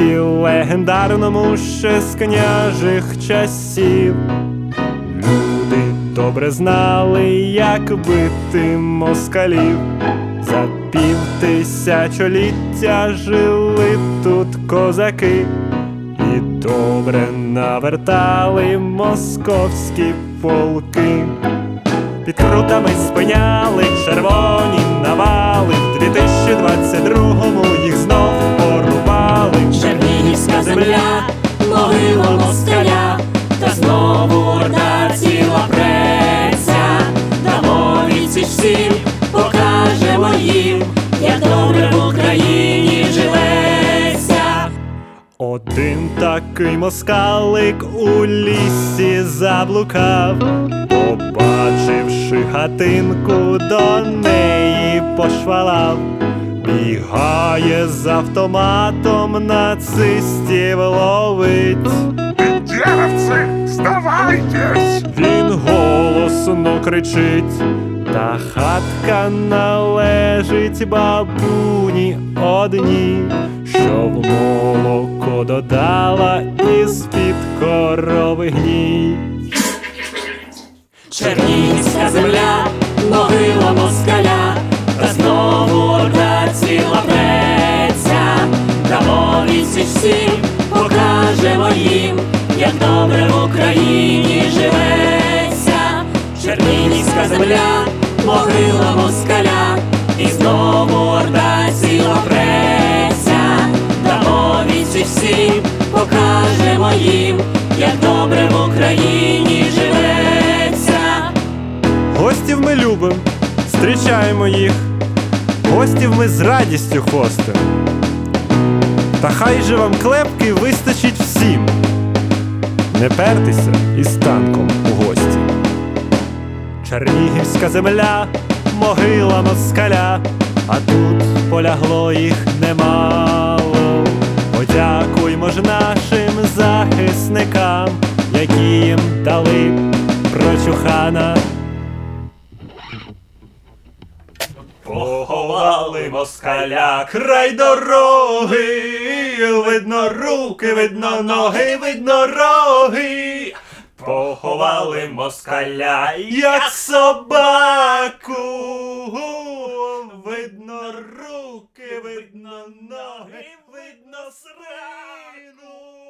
місті легендарному ще з княжих часів. Люди добре знали, як бити москалів. За півтисячоліття жили тут козаки і добре навертали московські полки. Під крутами спиняли червоні навали, в 2022-му їх знов порубали. Чернігівська земля, могила москаля, та знову орда ціла преться. Дамо відсіч всім, покажемо їм, як добре в Україні живеться. Один такий москалик у лісі заблукав, побачивши хатинку, до неї пошвалав. Бігає з автоматом, нацистів ловить. Бендеровцы, сдавайтесь! Він голосно кричить, та хатка належить бабуні одній, що в молоко додала із-під корови гній. Чернігівська земля, могила москаля, та знову орда ціла преться. Дамо відсіч всім, покажемо їм, як добре в Україні живеться. Чернігівська земля, могила москаля, і знову орда ціла преться. Дамо відсіч всім, покажемо їм, як добре в Україні живеться. Гостів ми любим, зустрічаємо їх, гостів ми з радістю хостим. Та хай же вам клепки вистачить всім, не пертися із танком у гості. Чернігівська земля, могила москаля, а тут полягло їх немало. Подякуймо ж нашим захисникам, які їм дали прочухана. Поховали москаля край дороги, видно руки, видно ноги, видно роги. Поховали москаля, як собаку, видно руки, видно ноги, видно срану.